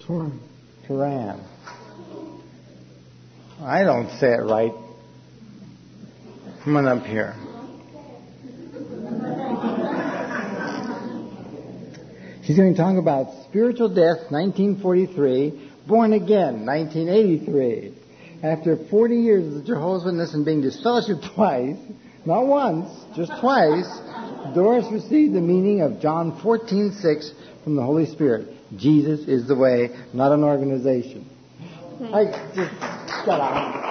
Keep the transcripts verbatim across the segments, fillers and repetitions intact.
Turan. Turan. I don't say it right. Come on up here. She's going to talk about spiritual death, nineteen forty-three, born again, nineteen eighty-three. After forty years as a Jehovah's Witness and being disfellowshipped twice, not once, just twice, Doris received the meaning of John fourteen six from the Holy Spirit. Jesus is the way, not an organization. I just got out.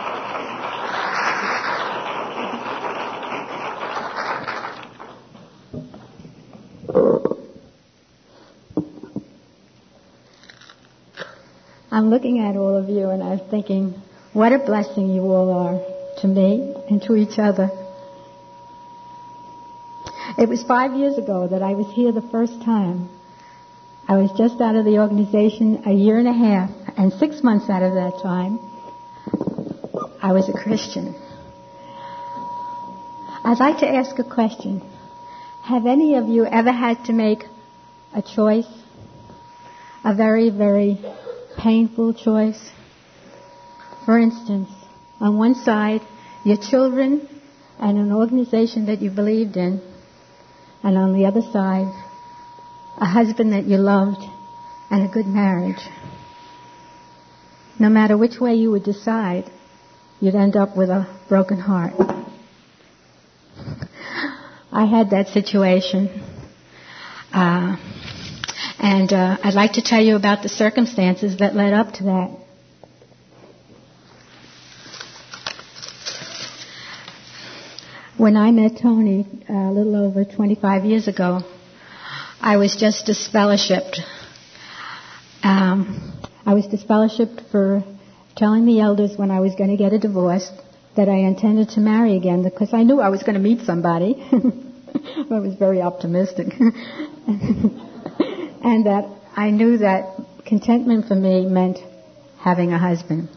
I'm looking at all of you and I'm thinking, what a blessing you all are to me and to each other. It was five years ago that I was here the first time. I was just out of the organization a year and a half, and six months out of that time, I was a Christian. I'd like to ask a question. Have any of you ever had to make a choice? A very, very painful choice? For instance, on one side, your children and an organization that you believed in, and on the other side, a husband that you loved and a good marriage. No matter which way you would decide, you'd end up with a broken heart. I had that situation. Uh, and uh, I'd like to tell you about the circumstances that led up to that. When I met Tony uh, a little over twenty-five years ago, I was just disfellowshipped. Um, I was disfellowshipped for telling the elders when I was going to get a divorce that I intended to marry again because I knew I was going to meet somebody. I was very optimistic. And that I knew that contentment for me meant having a husband.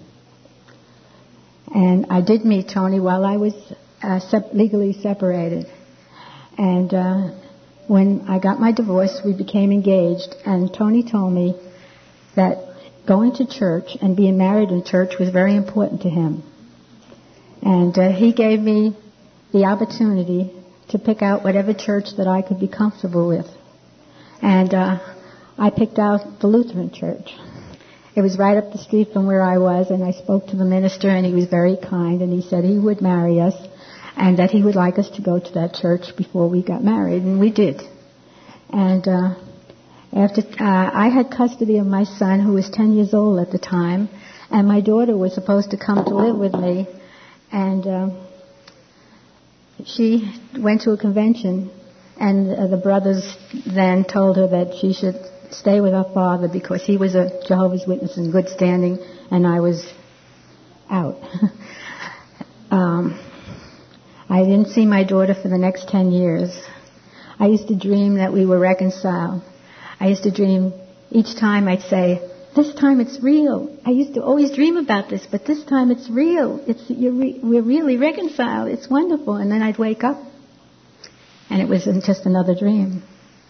And I did meet Tony while I was uh, sep- legally separated. And uh, when I got my divorce, we became engaged. And Tony told me that going to church and being married in church was very important to him. And uh, he gave me the opportunity to pick out whatever church that I could be comfortable with. And uh, I picked out the Lutheran church. It was right up the street from where I was, and I spoke to the minister, and he was very kind, and he said he would marry us, and that he would like us to go to that church before we got married, and we did. And uh, after uh, I had custody of my son, who was ten years old at the time, and my daughter was supposed to come to live with me, and uh, she went to a convention, and uh, the brothers then told her that she should stay with her father because he was a Jehovah's Witness in good standing, and I was out. um, I didn't see my daughter for the next ten years. I used to dream that we were reconciled. I used to dream each time I'd say, this time it's real. I used to always dream about this, but this time it's real. It's you're re- we're really reconciled. It's wonderful. And then I'd wake up, and it was just another dream.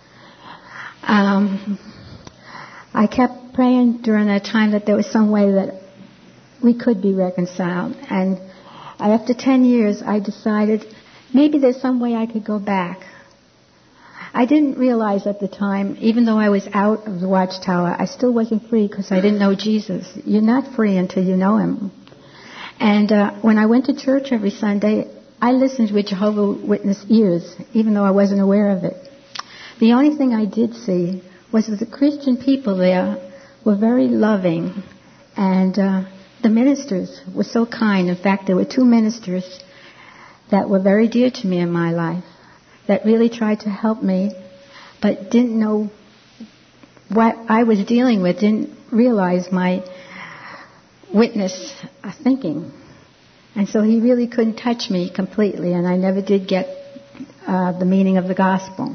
Um, I kept praying during that time that there was some way that we could be reconciled. And after ten years, I decided maybe there's some way I could go back. I didn't realize at the time, even though I was out of the Watchtower, I still wasn't free because I didn't know Jesus. You're not free until you know Him. And uh, when I went to church every Sunday, I listened with Jehovah's Witness ears, even though I wasn't aware of it. The only thing I did see was that the Christian people there were very loving, and uh, the ministers were so kind. In fact, there were two ministers that were very dear to me in my life that really tried to help me, but didn't know what I was dealing with, didn't realize my witness thinking. And so he really couldn't touch me completely, and I never did get uh, the meaning of the gospel.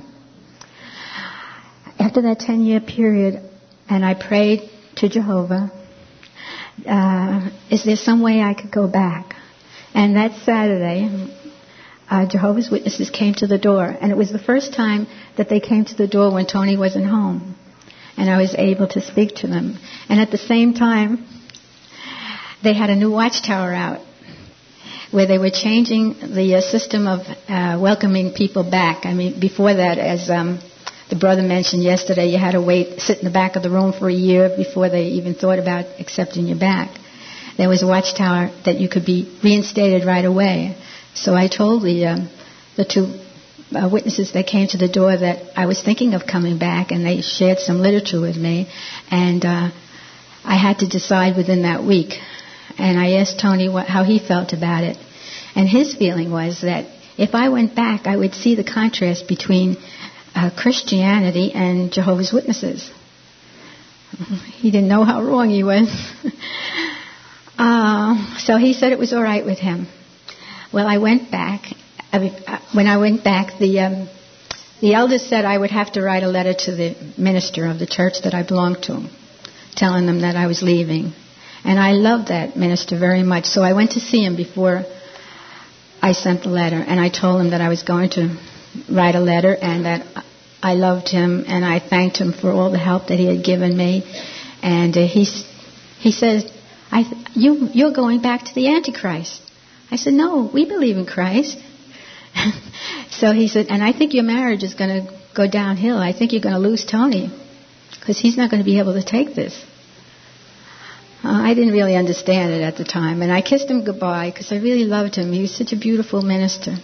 After that ten-year period, and I prayed to Jehovah, uh, is there some way I could go back? And that Saturday, uh, Jehovah's Witnesses came to the door, and it was the first time that they came to the door when Tony wasn't home. and I was able to speak to them. And at the same time, they had a new watchtower out where they were changing the uh, system of uh, welcoming people back. I mean, before that, as um, the brother mentioned yesterday, you had to wait, sit in the back of the room for a year before they even thought about accepting you back. There was a watchtower that you could be reinstated right away. So I told the uh, the two uh, witnesses that came to the door that I was thinking of coming back, and they shared some literature with me, and uh, I had to decide within that week. And I asked Tony what, how he felt about it. And his feeling was that if I went back, I would see the contrast between uh, Christianity and Jehovah's Witnesses. He didn't know how wrong he was. uh, so he said it was all right with him. Well, I went back. I mean, when I went back, the um, the elders said I would have to write a letter to the minister of the church that I belonged to, telling them that I was leaving. And I loved that minister very much, so I went to see him before I sent the letter, and I told him that I was going to write a letter and that I loved him, and I thanked him for all the help that he had given me. And uh, he he says, I th- you you're going back to the Antichrist. I said, no, we believe in Christ. So he said, and I think your marriage is going to go downhill. I think you're going to lose Tony because he's not going to be able to take this. Uh, I didn't really understand it at the time. And I kissed him goodbye because I really loved him. He was such a beautiful minister.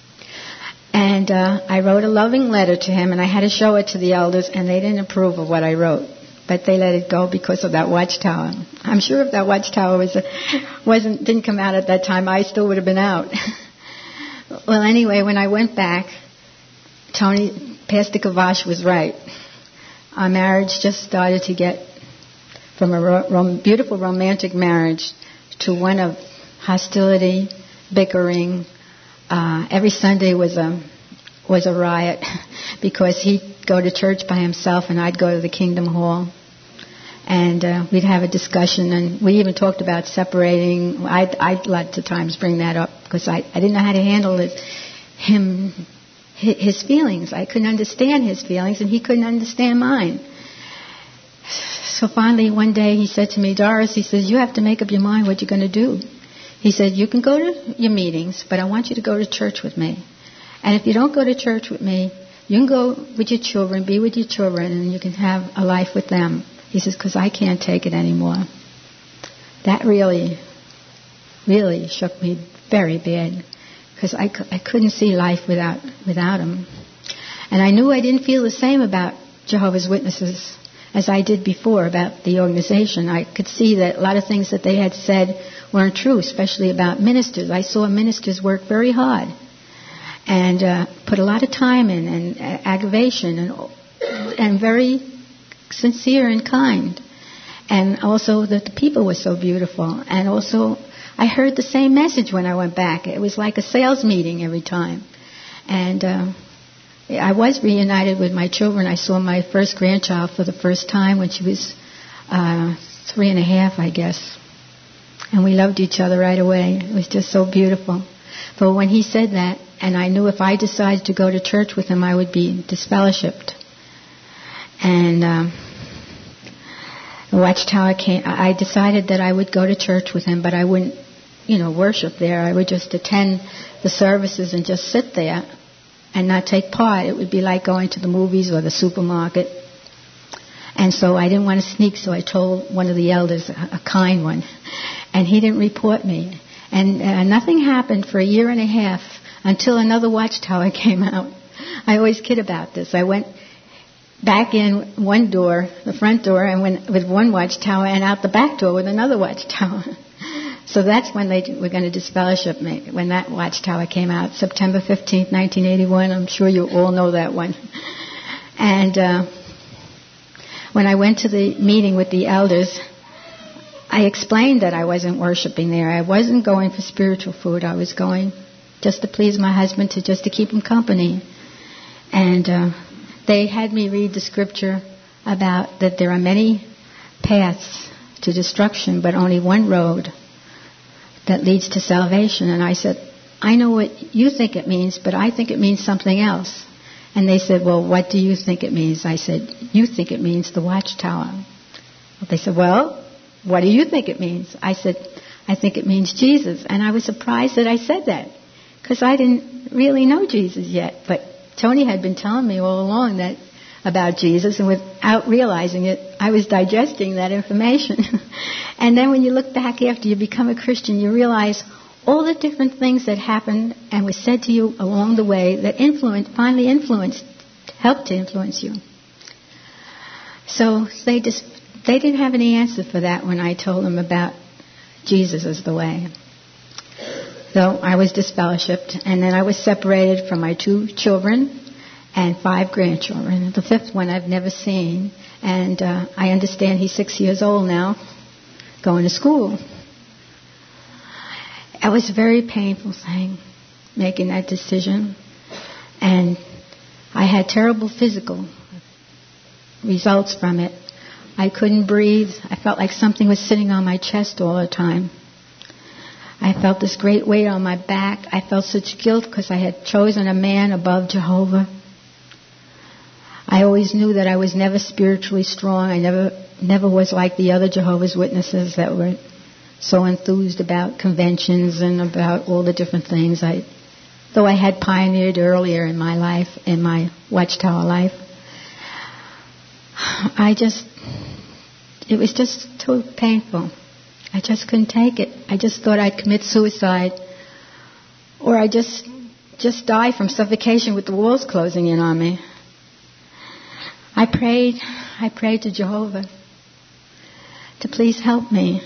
And uh, I wrote a loving letter to him, and I had to show it to the elders, and they didn't approve of what I wrote. But they let it go because of that watchtower. I'm sure if that watchtower was a, wasn't didn't come out at that time, I still would have been out. Well, anyway, when I went back, Tony, Pastor Kavash was right. Our marriage just started to get from a ro- rom- beautiful romantic marriage to one of hostility, bickering. Uh, every Sunday was a was a riot because he'd go to church by himself and I'd go to the Kingdom Hall. And uh, we'd have a discussion, and we even talked about separating. I'd, I'd lots of times bring that up because I, I didn't know how to handle it, him, his feelings. I couldn't understand his feelings, and he couldn't understand mine. So finally, one day he said to me, Doris, he says, you have to make up your mind what you're going to do. He said, you can go to your meetings, but I want you to go to church with me. And if you don't go to church with me, you can go with your children, be with your children, and you can have a life with them. He says, because I can't take it anymore. That really, really shook me very bad because I, I couldn't see life without without him. And I knew I didn't feel the same about Jehovah's Witnesses as I did before about the organization. I could see that a lot of things that they had said weren't true, especially about ministers. I saw ministers work very hard and uh, put a lot of time in and uh, aggravation and and very sincere and kind. And also that the people were so beautiful. And also I heard the same message when I went back. It was like a sales meeting every time. And uh, I was reunited with my children. I saw my first grandchild for the first time when she was uh, three and a half, I guess. And we loved each other right away. It was just so beautiful. But when he said that, and I knew if I decided to go to church with him, I would be disfellowshipped. And um, the Watchtower came. I decided that I would go to church with him, but I wouldn't, you know, worship there. I would just attend the services and just sit there and not take part. It would be like going to the movies or the supermarket. And so I didn't want to sneak, so I told one of the elders, a, a kind one, and he didn't report me. And uh, nothing happened for a year and a half until another Watchtower came out. I always kid about this. I went back in one door, the front door, and went with one Watchtower, and out the back door with another Watchtower. So that's when they were going to disfellowship me, when that Watchtower came out, September fifteenth, nineteen eighty-one. I'm sure you all know that one. And uh, when I went to the meeting with the elders, I explained that I wasn't worshiping there. I wasn't going for spiritual food. I was going just to please my husband, to just to keep him company. And uh, they had me read the scripture about that there are many paths to destruction, but only one road that leads to salvation. And I said, I know what you think it means, but I think it means something else. And they said, well, what do you think it means? I said, you think it means the Watchtower. They said, well, what do you think it means? I said, I think it means Jesus. And I was surprised that I said that, because I didn't really know Jesus yet. But Tony had been telling me all along that about Jesus, and without realizing it, I was digesting that information. And then when you look back after you become a Christian, you realize all the different things that happened and were said to you along the way that influenced, finally influenced, helped to influence you. So they just, they didn't have any answer for that when I told them about Jesus as the way. So I was disfellowshipped, and then I was separated from my two children and five grandchildren. The fifth one I've never seen, and uh, I understand he's six years old now, going to school. It was a very painful thing, making that decision, and I had terrible physical results from it. I couldn't breathe. I felt like something was sitting on my chest all the time. I felt this great weight on my back. I felt such guilt because I had chosen a man above Jehovah. I always knew that I was never spiritually strong. I never never was like the other Jehovah's Witnesses that were so enthused about conventions and about all the different things. I, though I had pioneered earlier in my life, in my Watchtower life, I just, it was just too painful. I just couldn't take it. I just thought I'd commit suicide, or I just just die from suffocation with the walls closing in on me. I prayed, I prayed to Jehovah to please help me.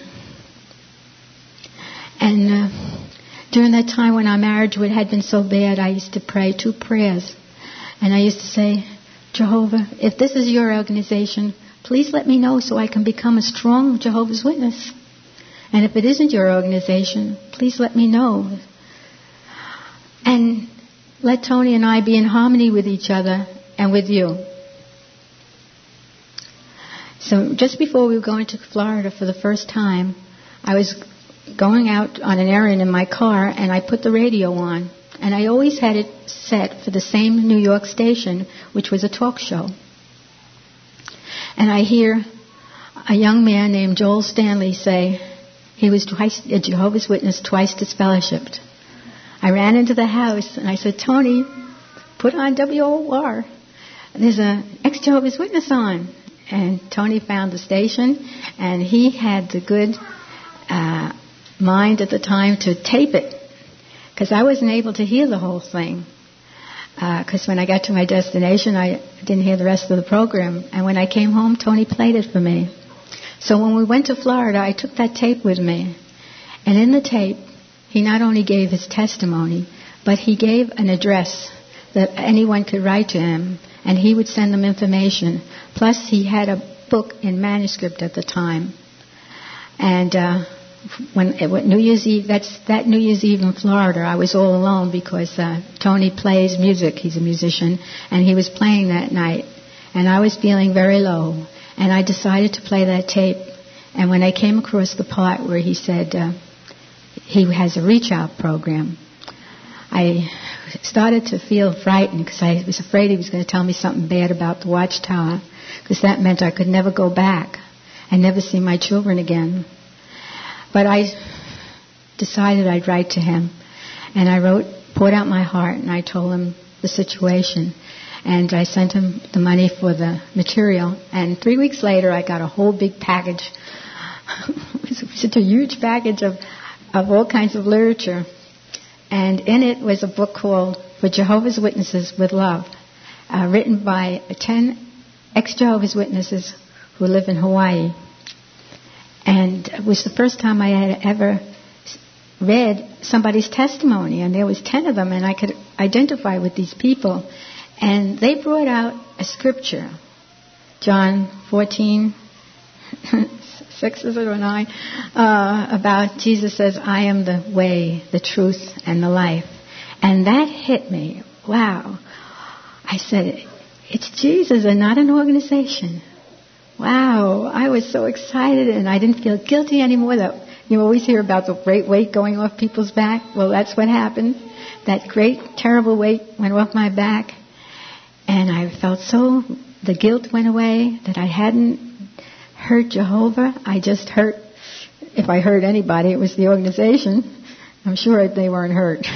And uh, during that time when our marriage had been so bad, I used to pray two prayers. And I used to say, Jehovah, if this is your organization, please let me know so I can become a strong Jehovah's Witness. And if it isn't your organization, please let me know. And let Tony and I be in harmony with each other and with you. So just before we were going to Florida for the first time, I was going out on an errand in my car, and I put the radio on. And I always had it set for the same New York station, which was a talk show. And I hear a young man named Joel Stanley say he was twice a Jehovah's Witness, twice disfellowshipped. I ran into the house, and I said, Tony, put on W O R. There's an ex-Jehovah's Witness on. And Tony found the station, and he had the good uh, mind at the time to tape it, because I wasn't able to hear the whole thing. Because uh, when I got to my destination, I didn't hear the rest of the program. And when I came home, Tony played it for me. So when we went to Florida, I took that tape with me. And in the tape, he not only gave his testimony, but he gave an address that anyone could write to him, and he would send them information. Plus, he had a book in manuscript at the time. And uh, when it, New Year's Eve, that's that New Year's Eve in Florida, I was all alone because uh, Tony plays music. He's a musician, and he was playing that night. And I was feeling very low, and I decided to play that tape. And when I came across the part where he said uh, he has a reach-out program, I started to feel frightened because I was afraid he was going to tell me something bad about the Watchtower, because that meant I could never go back and never see my children again. But I decided I'd write to him, and I wrote, poured out my heart, and I told him the situation, and I sent him the money for the material. And three weeks later, I got a whole big package. It was such a huge package of, of all kinds of literature. And in it was a book called For Jehovah's Witnesses with Love, uh, written by ten ex-Jehovah's Witnesses who live in Hawaii. And it was the first time I had ever read somebody's testimony, and there was ten of them, and I could identify with these people. And they brought out a scripture, John fourteen, six is it or nine, uh, about Jesus says, I am the way, the truth, and the life. And that hit me. Wow. I said, it's Jesus and not an organization. Wow. I was so excited, and I didn't feel guilty anymore. That you always hear about the great weight going off people's back. Well, that's what happened. That great, terrible weight went off my back. And I felt so, the guilt went away that I hadn't hurt Jehovah. I just hurt, if I hurt anybody, it was the organization. I'm sure they weren't hurt.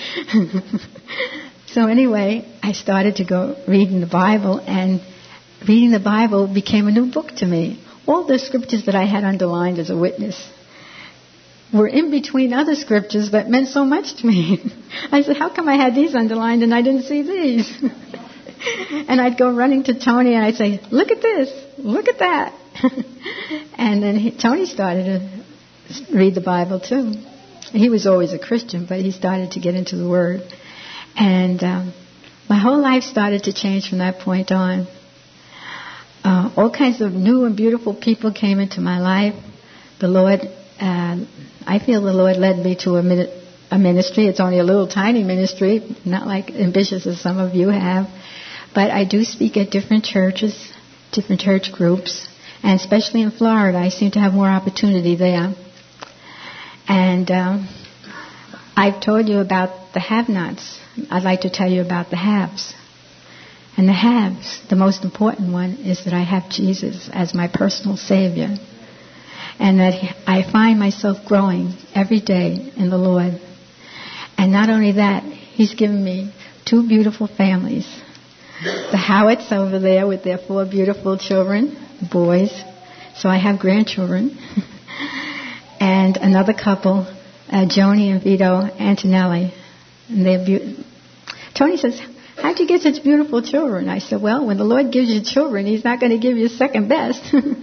So anyway, I started to go reading the Bible, and reading the Bible became a new book to me. All the scriptures that I had underlined as a witness were in between other scriptures that meant so much to me. I said, how come I had these underlined and I didn't see these? And I'd go running to Tony and I'd say, look at this, look at that. And then he, Tony started to read the Bible too. He was always a Christian, but he started to get into the Word. And um, my whole life started to change from that point on. Uh, all kinds of new and beautiful people came into my life. The Lord, uh, I feel the Lord led me to a, min- a ministry. It's only a little tiny ministry, not like ambitious as some of you have. But I do speak at different churches, different church groups. And especially in Florida, I seem to have more opportunity there. And um, I've told you about the have-nots. I'd like to tell you about the haves. And the haves, the most important one is that I have Jesus as my personal Savior. And that I find myself growing every day in the Lord. And not only that, He's given me two beautiful families. The Howitts over there with their four beautiful children, boys. So I have grandchildren. And another couple, uh, Joni and Vito Antonelli. And they're be- Tony says, how'd you get such beautiful children? I said, well, when the Lord gives you children, He's not going to give you second best.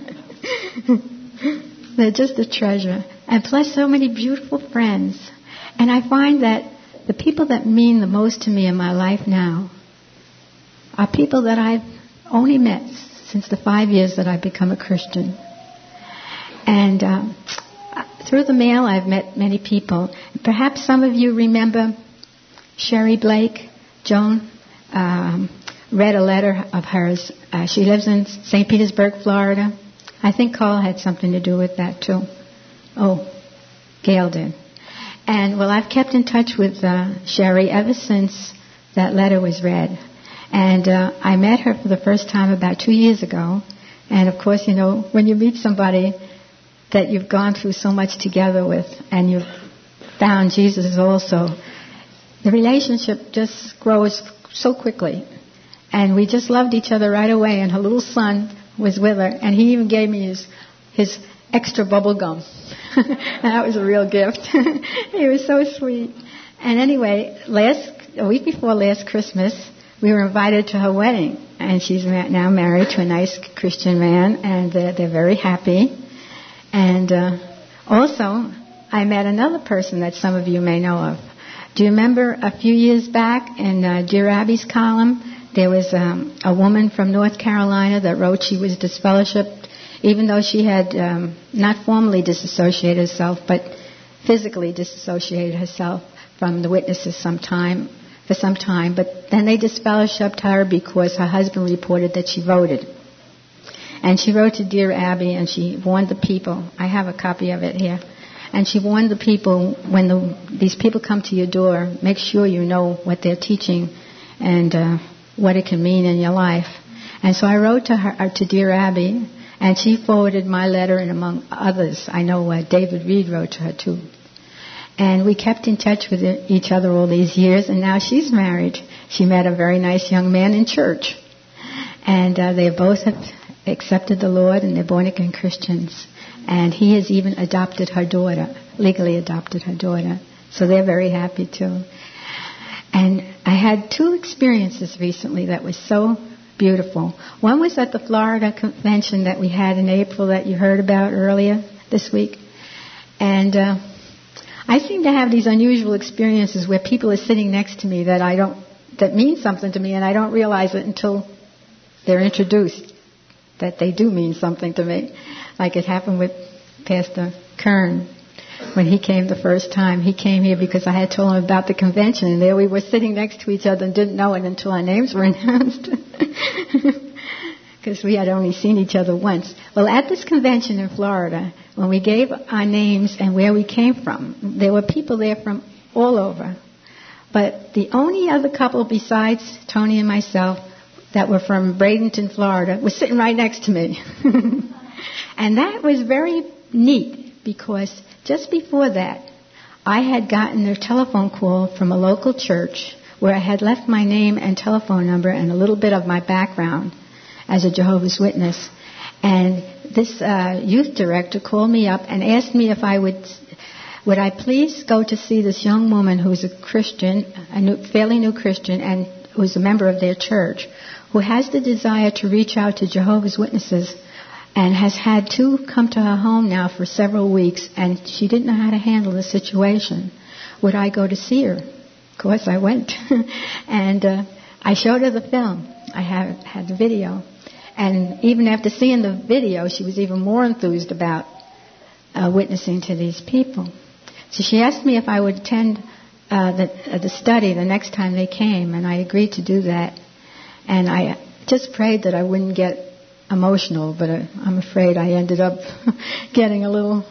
They're just a treasure. And plus so many beautiful friends. And I find that the people that mean the most to me in my life now are people that I've only met since the five years that I've become a Christian. And um, through the mail, I've met many people. Perhaps some of you remember Sherry Blake. Joan um, read a letter of hers. Uh, she lives in Saint Petersburg, Florida. I think Carl had something to do with that, too. Oh, Gail did. And, well, I've kept in touch with uh, Sherry ever since that letter was read. And uh, I met her for the first time about two years ago. And, of course, you know, when you meet somebody that you've gone through so much together with and you've found Jesus also, the relationship just grows so quickly. And we just loved each other right away. And her little son was with her. And he even gave me his, his extra bubble gum. That was a real gift. He was so sweet. And anyway, last a week before last Christmas, we were invited to her wedding. And she's now married to a nice Christian man. And they're, they're very happy. And uh, also, I met another person that some of you may know of. Do you remember a few years back in uh, Dear Abby's column, there was um, a woman from North Carolina that wrote she was disfellowshipped, even though she had um, not formally disassociated herself, but physically disassociated herself from the witnesses some time, for some time. But then they disfellowshipped her because her husband reported that she voted. And she wrote to Dear Abby, and she warned the people. I have a copy of it here. And she warned the people, when the, these people come to your door, make sure you know what they're teaching and uh, what it can mean in your life. And so I wrote to her, to Dear Abby, and she forwarded my letter, and among others, I know uh, David Reed wrote to her too. And we kept in touch with each other all these years, and now she's married. She met a very nice young man in church. And uh, they both have accepted the Lord, and they're born-again Christians. And he has even adopted her daughter, legally adopted her daughter. So they're very happy too. And I had two experiences recently that were so beautiful. One was at the Florida convention that we had in April that you heard about earlier this week. And uh, I seem to have these unusual experiences where people are sitting next to me that I don't, that mean something to me, and I don't realize it until they're introduced, that they do mean something to me. Like it happened with Pastor Kern when he came the first time. He came here because I had told him about the convention, and there we were sitting next to each other and didn't know it until our names were announced. Because we had only seen each other once. Well, at this convention in Florida, when we gave our names and where we came from, there were people there from all over. But the only other couple besides Tony and myself that were from Bradenton, Florida, were sitting right next to me. And that was very neat because just before that, I had gotten a telephone call from a local church where I had left my name and telephone number and a little bit of my background as a Jehovah's Witness. And this uh, youth director called me up and asked me if I would, would I please go to see this young woman who's a Christian, a new, fairly new Christian, and who's a member of their church, who has the desire to reach out to Jehovah's Witnesses and has had two come to her home now for several weeks, and she didn't know how to handle the situation. Would I go to see her? Of course, I went. And uh, I showed her the film. I had, had the video. And even after seeing the video, she was even more enthused about uh, witnessing to these people. So she asked me if I would attend uh, the, uh, the study the next time they came, and I agreed to do that. And I just prayed that I wouldn't get emotional, but uh, I'm afraid I ended up getting a little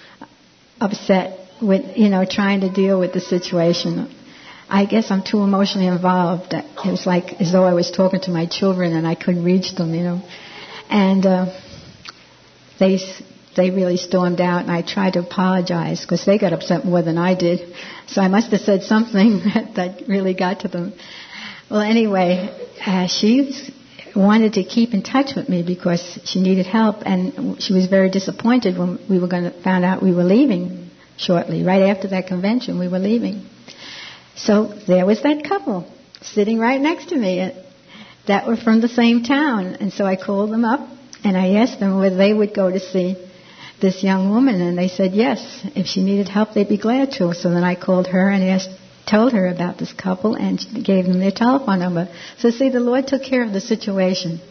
upset with, you know, trying to deal with the situation. I guess I'm too emotionally involved. It was like as though I was talking to my children and I couldn't reach them, you know. And uh, they they really stormed out, and I tried to apologize because they got upset more than I did. So I must have said something that, that really got to them. Well, anyway, uh, she wanted to keep in touch with me because she needed help, and she was very disappointed when we were going to found out we were leaving shortly. Right after that convention, we were leaving. So there was that couple sitting right next to me that were from the same town. And so I called them up and I asked them whether they would go to see this young woman. And they said yes. If she needed help, they'd be glad to. So then I called her and asked, told her about this couple and gave them their telephone number. So see, the Lord took care of the situation.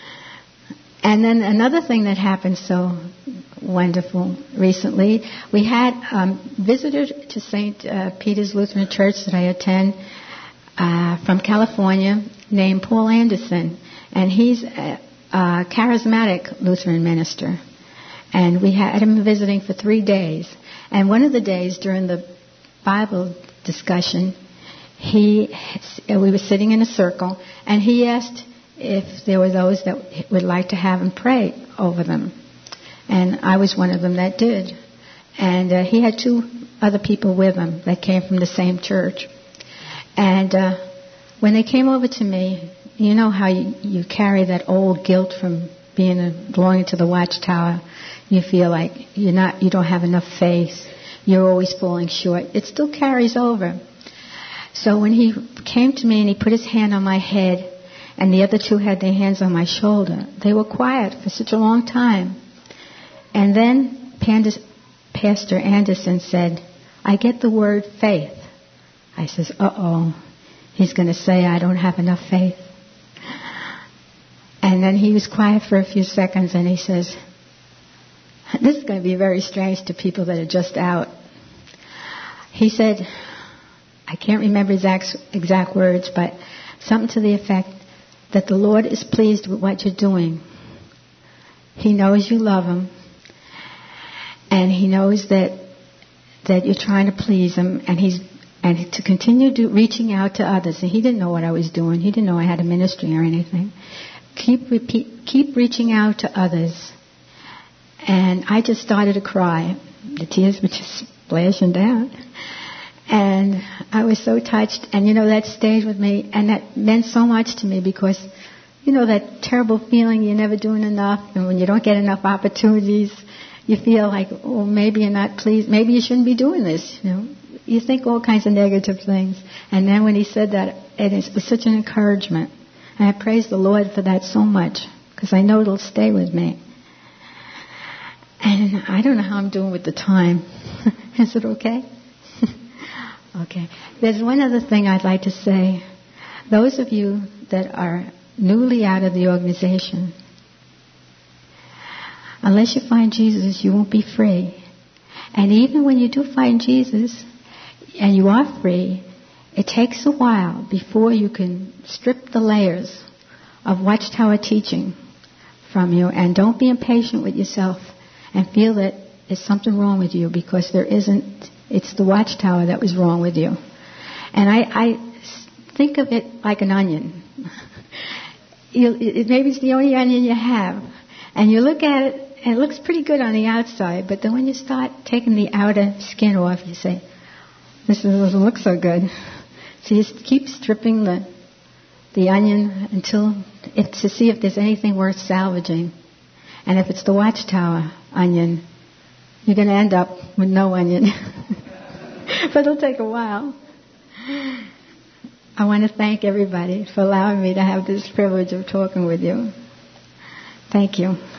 And then another thing that happened so wonderful recently, we had um, visitors to Saint Uh, Peter's Lutheran Church that I attend uh, from California named Paul Anderson. And he's a, a charismatic Lutheran minister. And we had him visiting for three days. And one of the days during the Bible discussion, he we were sitting in a circle, and he asked if there were those that would like to have him pray over them. And I was one of them that did. And uh, he had two other people with him that came from the same church. And uh, when they came over to me, you know how you, you carry that old guilt from being a, belonging to the Watchtower. You feel like you're not, you don't have enough faith. You're always falling short. It still carries over. So when he came to me and he put his hand on my head, and the other two had their hands on my shoulder, they were quiet for such a long time. And then Pastor Anderson said, I get the word faith. I says, uh-oh, he's going to say I don't have enough faith. And then he was quiet for a few seconds, and he says, this is going to be very strange to people that are just out. He said, I can't remember exact, exact words, but something to the effect that the Lord is pleased with what you're doing. He knows you love Him, and He knows that that you're trying to please Him, and He's and to continue do, reaching out to others. And he didn't know what I was doing. He didn't know I had a ministry or anything. Keep repeat, keep reaching out to others. And I just started to cry. The tears were just splashing down. And I was so touched. And, you know, that stayed with me. And that meant so much to me because, you know, that terrible feeling you're never doing enough. And when you don't get enough opportunities, you feel like, oh, maybe you're not pleased. Maybe you shouldn't be doing this. You know, you think all kinds of negative things. And then when he said that, it was such an encouragement. And I praise the Lord for that so much because I know it'll stay with me. And I don't know how I'm doing with the time. Is it okay? Okay. There's one other thing I'd like to say. Those of you that are newly out of the organization, unless you find Jesus, you won't be free. And even when you do find Jesus and you are free, it takes a while before you can strip the layers of Watchtower teaching from you. And don't be impatient with yourself and feel that there's something wrong with you, because there isn't. It's the Watchtower that was wrong with you. And I, I think of it like an onion. you, it, maybe it's the only onion you have. And you look at it, and it looks pretty good on the outside, but then when you start taking the outer skin off, you say, this doesn't look so good. So you keep stripping the the onion until it, to see if there's anything worth salvaging. And if it's the Watchtower onion, you're going to end up with no onion. But it'll take a while. I want to thank everybody for allowing me to have this privilege of talking with you. Thank you.